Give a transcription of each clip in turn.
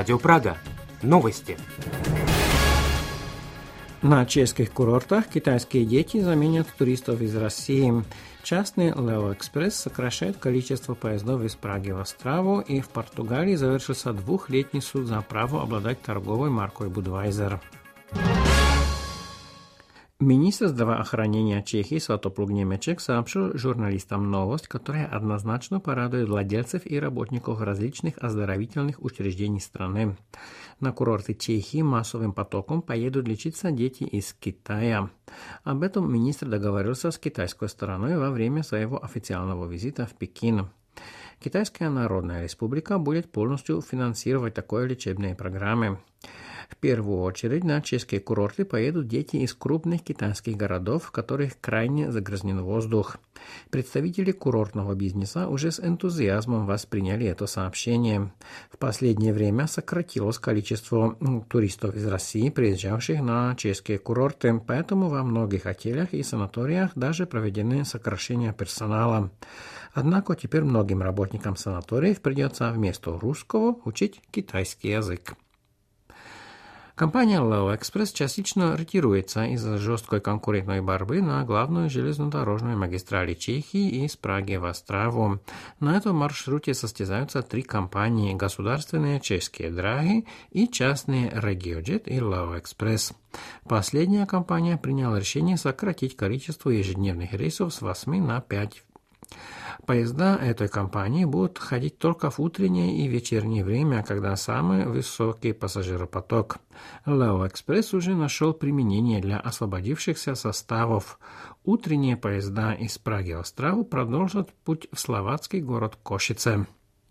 Радио Прага. Новости. На чешских курортах китайские дети заменят туристов из России. Частный Leo Express сокращает количество поездов из Праги в Острову, и в Португалии завершился двухлетний суд за право обладать торговой маркой Budweiser. Министр здравоохранения Чехии Святоплук Němeček сообщил журналистам новость, которая однозначно порадует владельцев и работников различных оздоровительных учреждений страны. На курорты Чехии массовым потоком поедут лечиться дети из Китая. Об этом министр договорился с китайской стороной во время своего официального визита в Пекин. Китайская Народная Республика будет полностью финансировать такие лечебные программы. В первую очередь на чешские курорты поедут дети из крупных китайских городов, в которых крайне загрязнен воздух. Представители курортного бизнеса уже с энтузиазмом восприняли это сообщение. В последнее время сократилось количество туристов из России, приезжавших на чешские курорты, поэтому во многих отелях и санаториях даже проведены сокращения персонала. Однако теперь многим работникам санаториев придется вместо русского учить китайский язык. Компания Leo Express частично ретируется из-за жесткой конкурентной борьбы на главную железнодорожную магистрали Чехии из Праги в Острову. На этом маршруте состязаются три компании: государственные чешские дороги и частные RegioJet и Leo Express. Последняя компания приняла решение сократить количество ежедневных рейсов с 8 на 5. Поезда этой компании будут ходить только в утреннее и вечернее время, когда самый высокий пассажиропоток. Leo Express уже нашел применение для освободившихся составов. Утренние поезда из Праги в Острову продолжат путь в словацкий город Кошице.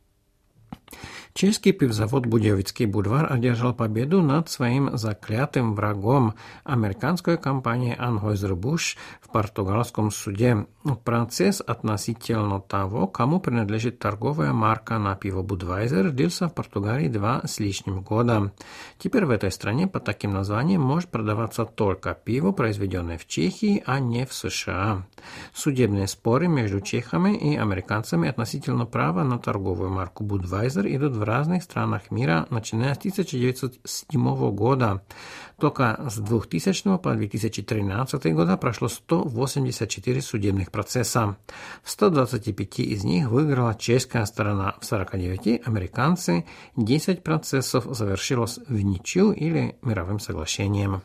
Чешский пивзавод Budějovický Budvar одержал победу над своим заклятым врагом, американской компанией Anheuser-Busch, в португальском суде. Процесс относительно того, кому принадлежит торговая марка на пиво Budweiser, длился в Португалии 2 с лишним года. Теперь в этой стране под таким названием может продаваться только пиво, произведенное в Чехии, а не в США. Судебные споры между чехами и американцами относительно права на торговую марку Budweiser идут в разных странах мира, начиная с 1907 года. Только с 2000 по 2013 года прошло 184 судебных процесса. В 125 из них выиграла чешская сторона, в 49 – американцы, 10 процессов завершилось в ничью или мировым соглашением.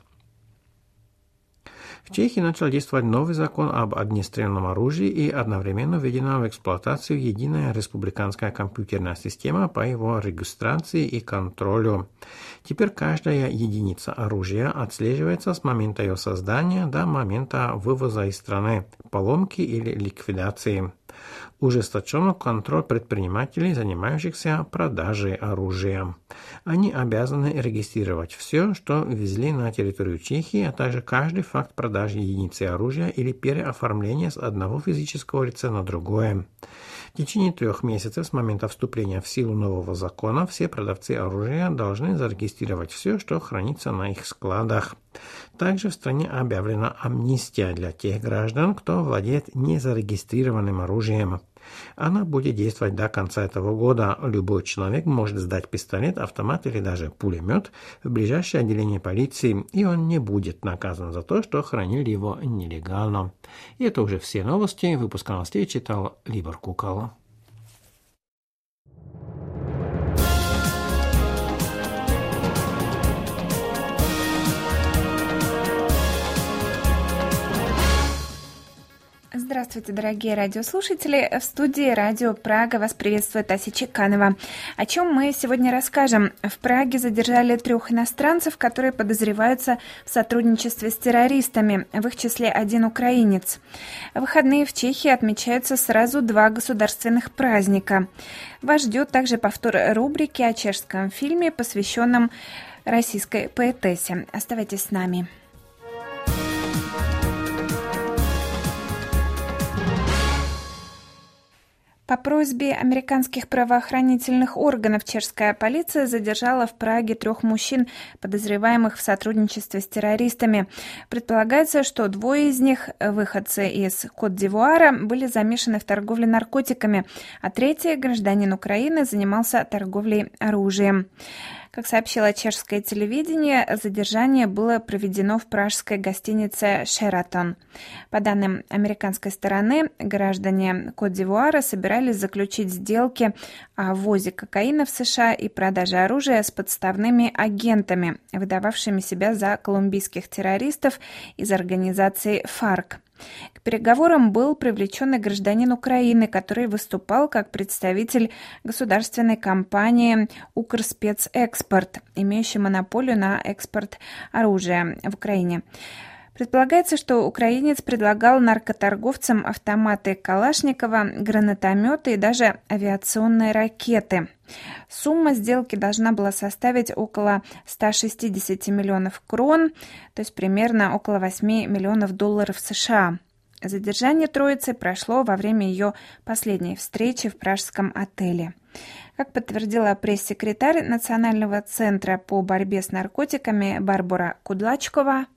В Чехии начал действовать новый закон об огнестрельном оружии и одновременно введена в эксплуатацию единая республиканская компьютерная система по его регистрации и контролю. Теперь каждая единица оружия отслеживается с момента ее создания до момента вывоза из страны, поломки или ликвидации. Ужесточен контроль предпринимателей, занимающихся продажей оружия. Они обязаны регистрировать все, что везли на территорию Чехии, а также каждый факт продажи единицы оружия или переоформления с одного физического лица на другое. В течение 3 месяцев с момента вступления в силу нового закона все продавцы оружия должны зарегистрировать все, что хранится на их складах. Также в стране объявлена амнистия для тех граждан, кто владеет незарегистрированным оружием. Она будет действовать до конца этого года. Любой человек может сдать пистолет, автомат или даже пулемет в ближайшее отделение полиции, и он не будет наказан за то, что хранил его нелегально. И это уже все новости. Выпуск новостей читал Либор Кукол. Здравствуйте, дорогие радиослушатели! В студии Радио Прага вас приветствует Ася Чеканова. О чем мы сегодня расскажем? В Праге задержали 3 иностранцев, которые подозреваются в сотрудничестве с террористами, в их числе 1 украинец. В выходные в Чехии отмечаются сразу 2 государственных праздника. Вас ждет также повтор рубрики о чешском фильме, посвященном российской поэтессе. Оставайтесь с нами. По просьбе американских правоохранительных органов чешская полиция задержала в Праге 3 мужчин, подозреваемых в сотрудничестве с террористами. Предполагается, что 2 из них, выходцы из Кот-д'Ивуара, были замешаны в торговле наркотиками, а 3-й, гражданин Украины, занимался торговлей оружием. Как сообщило чешское телевидение, задержание было проведено в пражской гостинице «Шератон». По данным американской стороны, граждане Кот-д'Ивуара собирались заключить сделки о ввозе кокаина в США и продаже оружия с подставными агентами, выдававшими себя за колумбийских террористов из организации ФАРК. К переговорам был привлечен и гражданин Украины, который выступал как представитель государственной компании «Укрспецэкспорт», имеющей монополию на экспорт оружия в Украине. Предполагается, что украинец предлагал наркоторговцам автоматы Калашникова, гранатометы и даже авиационные ракеты. Сумма сделки должна была составить около 160 миллионов крон, то есть примерно около 8 миллионов долларов США. Задержание троицы прошло во время ее последней встречи в пражском отеле. Как подтвердила пресс-секретарь Национального центра по борьбе с наркотиками Барбара Кудлачкова,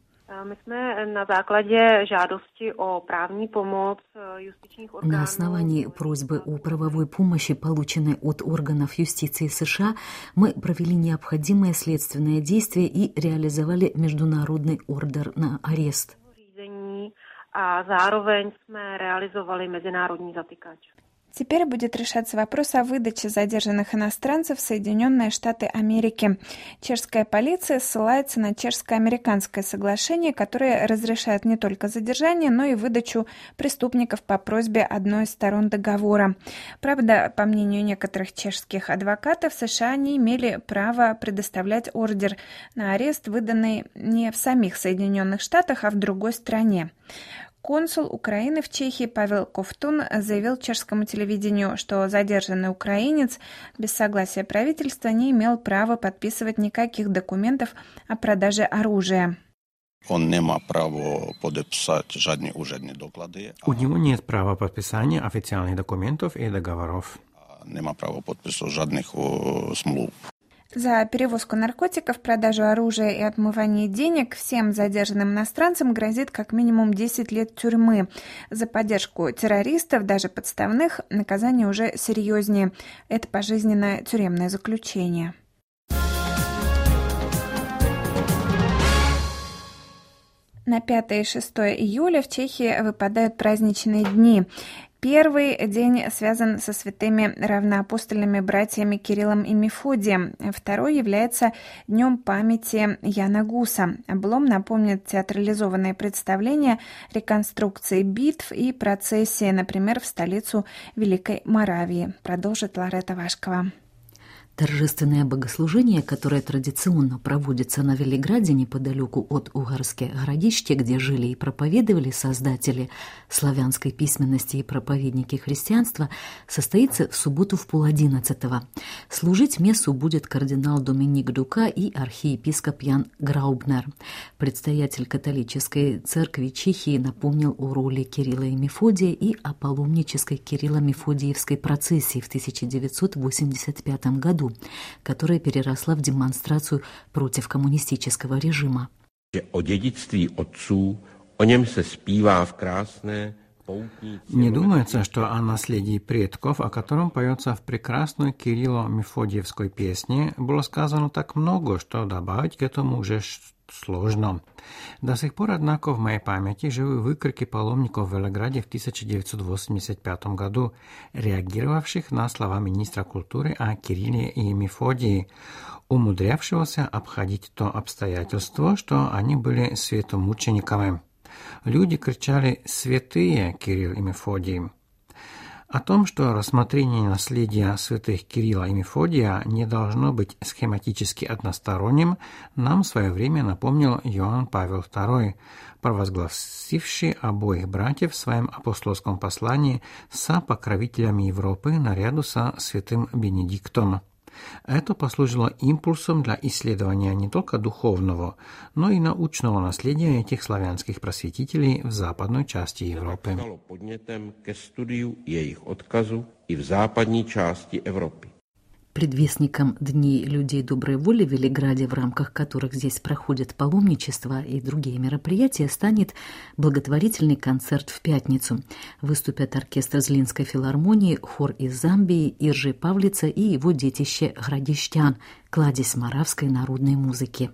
на основании просьбы о правовой помощи, полученной от органов юстиции США, мы провели необходимые следственные действия и реализовали международный ордер на арест. Теперь будет решаться вопрос о выдаче задержанных иностранцев в Соединенные Штаты Америки. Чешская полиция ссылается на чешско-американское соглашение, которое разрешает не только задержание, но и выдачу преступников по просьбе одной из сторон договора. Правда, по мнению некоторых чешских адвокатов, США не имели права предоставлять ордер на арест, выданный не в самих Соединенных Штатах, а в другой стране. Консул Украины в Чехии Павел Ковтун заявил чешскому телевидению, что задержанный украинец без согласия правительства не имел права подписывать никаких документов о продаже оружия. У него нет права подписания официальных документов и договоров. Нема права подписывать жадных смлув. За перевозку наркотиков, продажу оружия и отмывание денег всем задержанным иностранцам грозит как минимум 10 лет тюрьмы. За поддержку террористов, даже подставных, наказание уже серьезнее. Это пожизненное тюремное заключение. На 5 и 6 июля в Чехии выпадают праздничные дни. Первый день связан со святыми равноапостольными братьями Кириллом и Мефодием. Второй является Днем памяти Яна Гуса. Облом напомнит театрализованные представления, реконструкции битв и процессии, например, в столицу Великой Моравии, продолжит Ларета Вашкова. Торжественное богослужение, которое традиционно проводится на Велиграде неподалеку от Угарского городища, где жили и проповедовали создатели славянской письменности и проповедники христианства, состоится в субботу в 10:30. Служить мессу будет кардинал Доминик Дука и архиепископ Ян Граубнер. Предстоятель католической церкви Чехии напомнил о роли Кирилла и Мефодия и о паломнической Кирилло-Мефодиевской процессии в 1985 году, которая переросла в демонстрацию против коммунистического режима. О dědictví otců, o něm se zpívá v krásné poutní. Не думается, что о наследии предков, о котором поется в прекрасной Кирилло-Мефодиевской песне, было сказано так много, что добавить к этому уже сложно. До сих пор, однако, в моей памяти живы выкрики паломников в Велиграде в 1985 году, реагировавших на слова министра культуры о Кирилле и Мефодии, умудрявшегося обходить то обстоятельство, что они были святомучениками. Люди кричали «Святые Кирилл и Мефодий». О том, что рассмотрение наследия святых Кирилла и Мефодия не должно быть схематически односторонним, нам в свое время напомнил Иоанн Павел II, провозгласивший обоих братьев в своем апостольском послании сопокровителями Европы наряду со святым Бенедиктом. Это послужило импульсом для исследования не только духовного, но и научного наследия этих славянских просветителей в западной части Европы. Stalo podnětem ke studiu jejich odkazu i v západní části Evropy. Предвестником Дней людей доброй воли в Велиграде, в рамках которых здесь проходит паломничество и другие мероприятия, станет благотворительный концерт в пятницу. Выступят оркестр Злинской филармонии, хор из Замбии, Иржи Павлица и его детище Градищан, кладезь моравской народной музыки.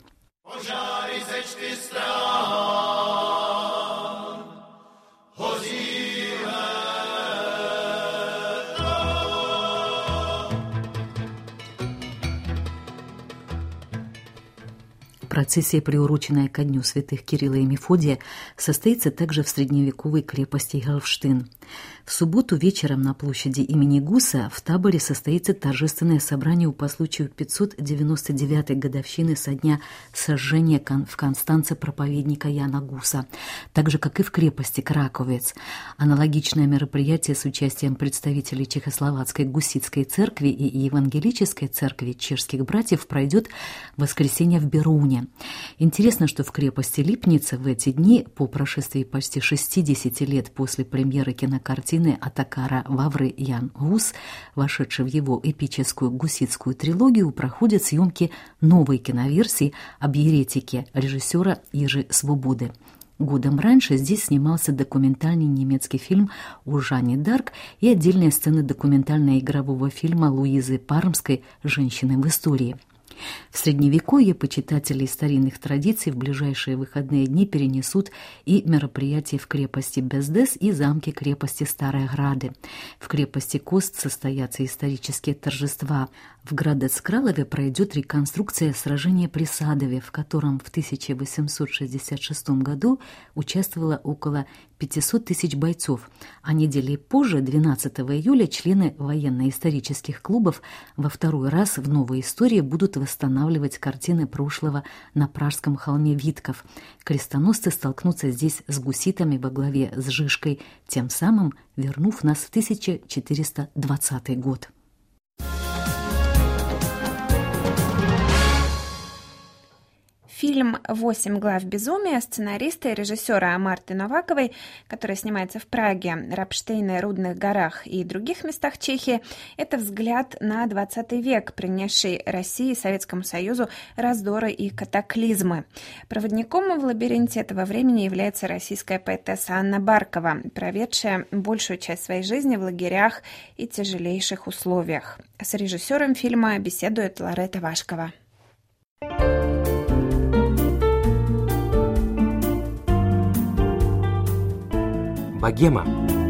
Процессия, приуроченная ко дню святых Кирилла и Мефодия, состоится также в средневековой крепости Галштин. В субботу вечером на площади имени Гуса в таборе состоится торжественное собрание по случаю 599-й годовщины со дня сожжения в Констанце проповедника Яна Гуса, так же, как и в крепости Краковец. Аналогичное мероприятие с участием представителей Чехословацкой гуситской церкви и Евангелической церкви чешских братьев пройдет в воскресенье в Беруне. Интересно, что в крепости Липница в эти дни, по прошествии почти 60 лет после премьеры кинокартины Атакара Вавры Ян Гус, вошедшей в его эпическую гуситскую трилогию, проходят съемки новой киноверсии об еретике режиссера Ежи Свободы. Годом раньше здесь снимался документальный немецкий фильм о Жанне д'Арк и отдельные сцены документально-игрового фильма Луизы Пармской «Женщины в истории». В Средневековье почитатели старинных традиций в ближайшие выходные дни перенесут и мероприятия в крепости Бездес и замке крепости Старые Грады. В крепости Кост состоятся исторические торжества. В Градец-Кралове пройдет реконструкция сражения при Садове, в котором в 1866 году участвовало около 500 тысяч бойцов, а неделей позже, 12 июля, члены военно-исторических клубов во второй раз в новой истории будут восстанавливать картины прошлого на Пражском холме Витков. Крестоносцы столкнутся здесь с гуситами во главе с Жишкой, тем самым вернув нас в 1420 год. Фильм «8 глав безумия» сценариста и режиссера Марты Новаковой, который снимается в Праге, Рапштейне, Рудных горах и других местах Чехии, это взгляд на 20 век, принесший России и Советскому Союзу раздоры и катаклизмы. Проводником в лабиринте этого времени является российская поэтесса Анна Баркова, проведшая большую часть своей жизни в лагерях и тяжелейших условиях. С режиссером фильма беседует Ларета Вашкова. Богема.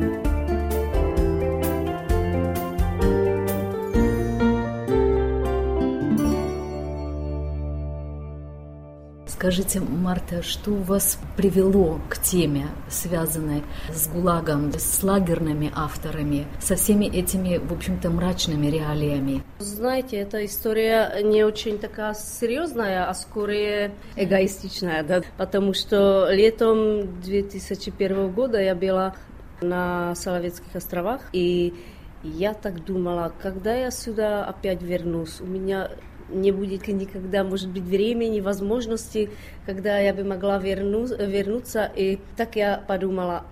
Скажите, Марта, что вас привело к теме, связанной с ГУЛАГом, с лагерными авторами, со всеми этими, в общем-то, мрачными реалиями? Знаете, эта история не очень такая серьезная, а скорее эгоистичная, да? Потому что летом 2001 года я была на Соловецких островах, и я так думала, когда я сюда опять вернусь, у меня не будет никогда, может быть, времени, возможности, когда я бы могла вернуться. И так я подумала,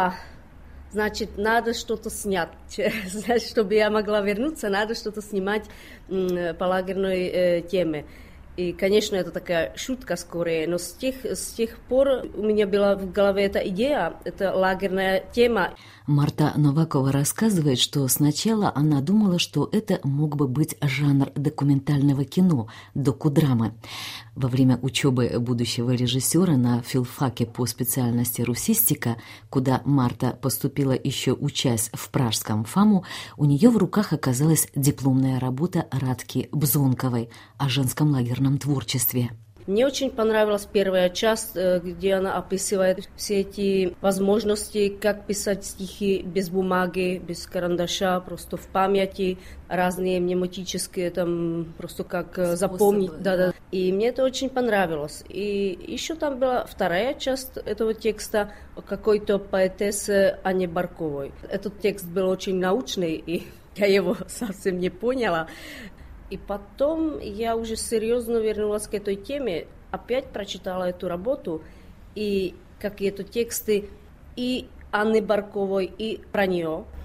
значит, надо что-то снять. Значит, чтобы я могла вернуться, надо что-то снимать по лагерной теме. И, конечно, это такая шутка скорее, но с тех пор у меня была в голове эта идея, это лагерная тема. Марта Новакова рассказывает, что сначала она думала, что это мог бы быть жанр документального кино, докудрамы. Во время учебы будущего режиссера на филфаке по специальности русистика, куда Марта поступила еще учась в пражском ФАМу, у нее в руках оказалась дипломная работа Радки Бзонковой о женском лагерном творчестве. Мне очень понравилась первая часть, где она описывает все эти возможности, как писать стихи без бумаги, без карандаша, просто в памяти, разные мнемотические, там, просто как способы, запомнить. Да. И мне это очень понравилось. И еще там была вторая часть этого текста о какой-то поэтессе Анне Барковой. Этот текст был очень научный, и я его совсем не поняла. И потом я уже серьезно вернулась к этой теме, опять прочитала эту работу, и какие-то тексты и Анны Барковой, и про нее.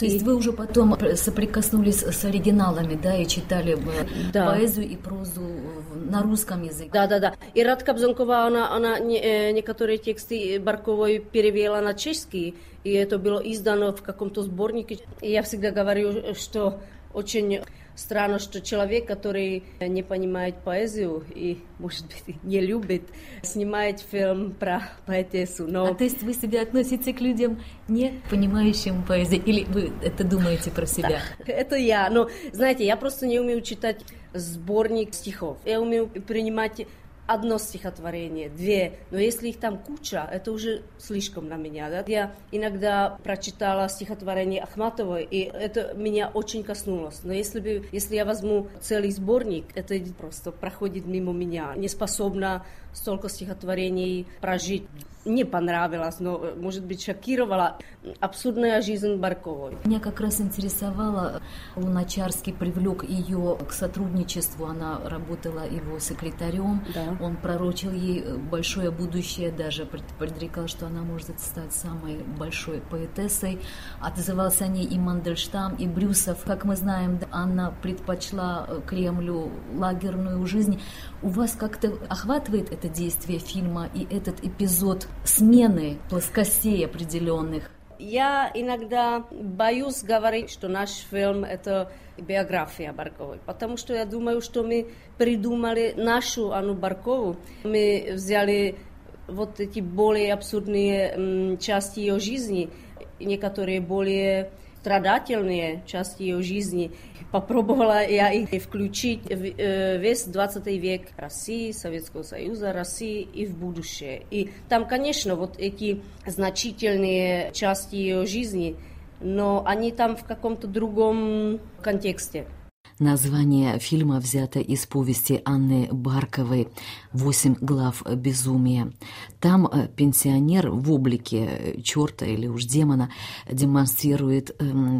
То есть вы уже потом соприкоснулись с оригиналами, да, и читали поэзию и прозу на русском языке? Да. И Радка Бзонková, она некоторые тексты Барковой перевела на чешский, и это было издано в каком-то сборнике. И я всегда говорю, что очень странно, что человек, который не понимает поэзию и, может быть, не любит, снимает фильм про поэтессу. Но... то есть вы себя относите к людям, не понимающим поэзию, или вы это думаете про себя? Да, это я. Но, знаете, я просто не умею читать сборник стихов. Я умею принимать одно стихотворение, две, но если их там куча, это уже слишком на меня. Да? Я иногда прочитала стихотворение Ахматовой, и это меня очень коснулось. Но если я возьму целый сборник, это просто проходит мимо меня. Не способна столько стихотворений прожить. Не понравилось, но, может быть, шокировала абсурдная жизнь Барковой. Меня как раз интересовало, Луначарский привлек ее к сотрудничеству, она работала его секретарем, да. Он пророчил ей большое будущее, даже предрекал, что она может стать самой большой поэтессой. Отзывался о ней и Мандельштам, и Брюсов. Как мы знаем, Анна предпочла Кремлю лагерную жизнь. У вас как-то охватывает это действие фильма и этот эпизод смены плоскостей определенных? Я иногда боюсь говорить, что наш фильм – это биография Барковой, потому что я думаю, что мы придумали нашу Анну Баркову. Мы взяли вот эти более абсурдные части ее жизни, некоторые более страдательные части ее жизни. Попробовала я их включить в весь 20 век России, Советского Союза, России и в будущее. И там, конечно, вот эти значительные части ее жизни, но они там в каком-то другом контексте. Название фильма взято из повести Анны Барковой «8 глав безумия». Там пенсионер в облике черта или уж демона демонстрирует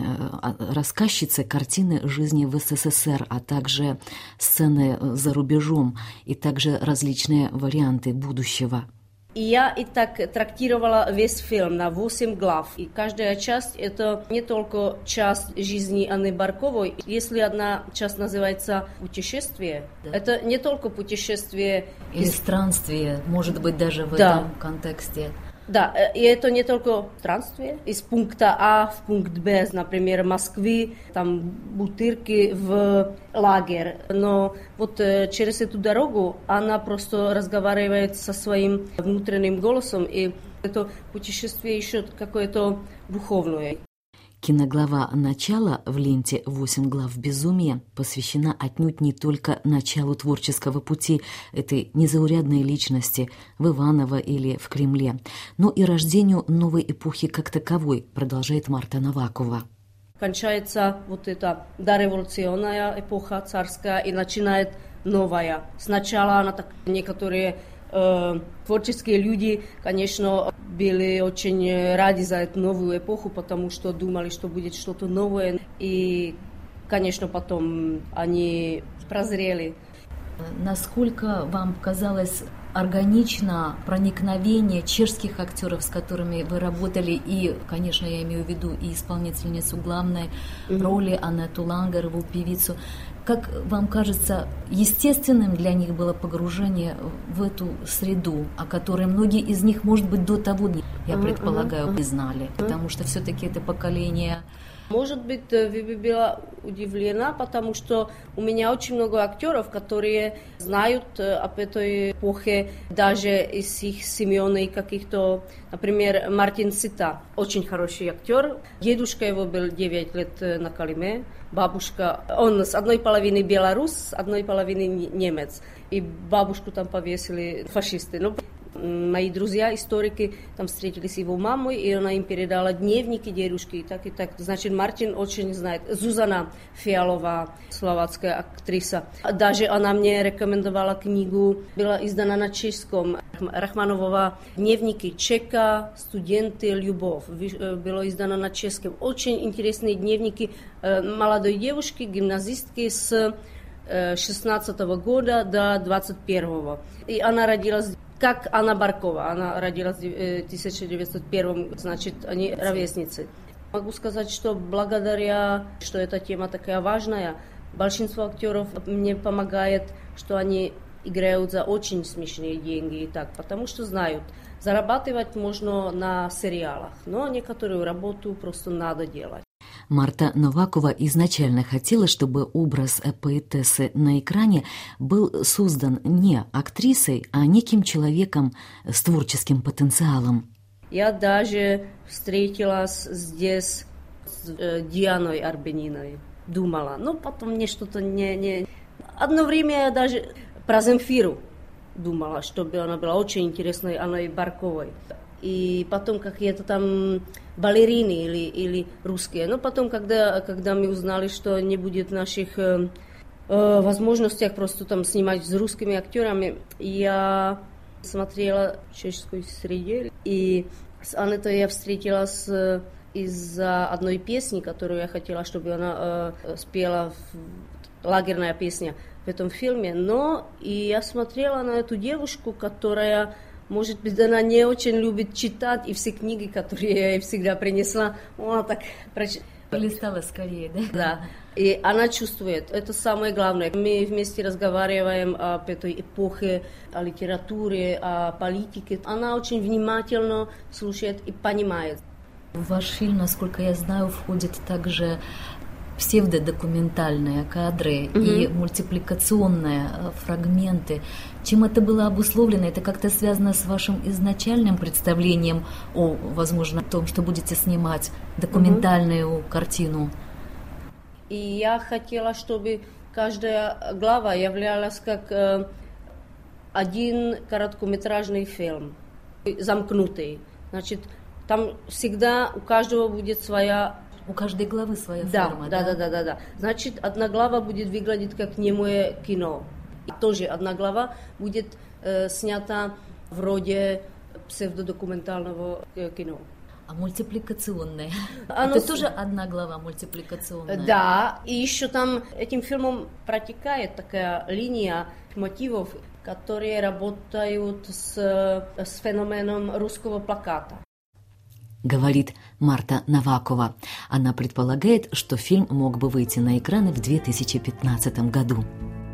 рассказчице картины жизни в СССР, а также сцены за рубежом и также различные варианты будущего. И я и так трактировала весь фильм на 8 глав. И каждая часть – это не только часть жизни Анны Барковой. Если одна часть называется «Путешествие», да. Это не только путешествие… Или странствие, может быть, даже в этом контексте. Да, и это не только странствие из пункта А в пункт Б, например, Москвы, там Бутырки в лагерь. Но вот через эту дорогу она просто разговаривает со своим внутренним голосом, и это путешествие еще какое-то духовное. Киноглава «Начало» в ленте «8 глав безумия» посвящена отнюдь не только началу творческого пути этой незаурядной личности в Иваново или в Кремле, но и рождению новой эпохи как таковой, продолжает Марта Новакова. Кончается вот эта дореволюционная эпоха царская и начинает новая. Сначала она так, некоторые творческие люди, конечно, были очень рады за эту новую эпоху, потому что думали, что будет что-то новое. И, конечно, потом они прозрели. Насколько вам казалось органично проникновение чешских актеров, с которыми вы работали, и, конечно, я имею в виду и исполнительницу главной роли Анетту Лангерову, певицу. Как вам кажется, естественным для них было погружение в эту среду, о которой многие из них, может быть, до того, я предполагаю, не знали, потому что все-таки это поколение... Может быть, вы бы была удивлена, потому что у меня очень много актеров, которые знают об этой эпохе, даже из их семьи и каких-то, например, Мартин Сита, очень хороший актер. Дедушка его был 9 лет на Колыме, бабушка, он с одной половины белорус, с одной половины немец, и бабушку там повесили фашисты. Мои друзья, историки, там встретились с его мамой, и она им передала дневники дедушки, и так, и так. Значит, Мартин очень знает. Зузана Фиалова, словацкая актриса. Даже она мне рекомендовала книгу, была издана на чешском. Рахманова «Дневники Чека, студенты, любовь». Было издано на чешском. Очень интересные дневники молодой девушки, гимназистки с 16 года до 21. И она родилась как Анна Баркова. Она родилась в 1901, значит, они ровесницы. Могу сказать, что благодаря, что эта тема такая важная, большинство актеров мне помогает, что они играют за очень смешные деньги и так, потому что знают, зарабатывать можно на сериалах, но некоторую работу просто надо делать. Марта Новакова изначально хотела, чтобы образ поэтессы на экране был создан не актрисой, а неким человеком с творческим потенциалом. Я даже встретилась здесь с Дианой Арбениной, думала, но потом мне что-то не... Одно время я даже про Земфиру думала, чтобы она была очень интересной, Анной Барковой. И потом какие-то там балерины или русские. Но потом, когда мы узнали, что не будет наших возможностей просто там снимать с русскими актерами, я смотрела в чешской среде. И с Анетой я встретилась из-за одной песни, которую я хотела, чтобы она спела, лагерная песня в этом фильме. Но и я смотрела на эту девушку, которая... Может быть, она не очень любит читать, и все книги, которые я ей всегда принесла, она так Полистала скорее, да? Да, и она чувствует, это самое главное. Мы вместе разговариваем об этой эпохе, о литературе, о политике. Она очень внимательно слушает и понимает. В ваш фильм, насколько я знаю, входит также псевдодокументальные кадры и мультипликационные фрагменты. Чем это было обусловлено? Это как-то связано с вашим изначальным представлением о, возможно, том, что будете снимать документальную картину? И я хотела, чтобы каждая глава являлась как один короткометражный фильм, замкнутый. Значит, там всегда у каждого будет своя... У каждой главы своя форма, да? Да. Значит, одна глава будет выглядеть как немое кино. И тоже одна глава будет снята вроде псевдодокументального кино. А мультипликационная? Это тоже одна глава мультипликационная? Да, и еще там этим фильмом протекает такая линия мотивов, которые работают с феноменом русского плаката. Говорит Марта Новакова. Она предполагает, что фильм мог бы выйти на экраны в 2015 году.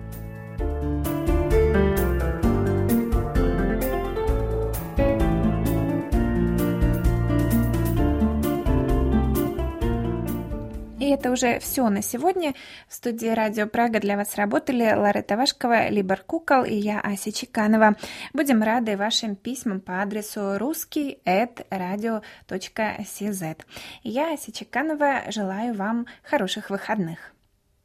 И это уже все на сегодня. В студии Радио Прага для вас работали Ларета Вашкова, Либор Кукол и я, Ася Чеканова. Будем рады вашим письмам по адресу ruski@radio.cz. Я, Ася Чеканова, желаю вам хороших выходных.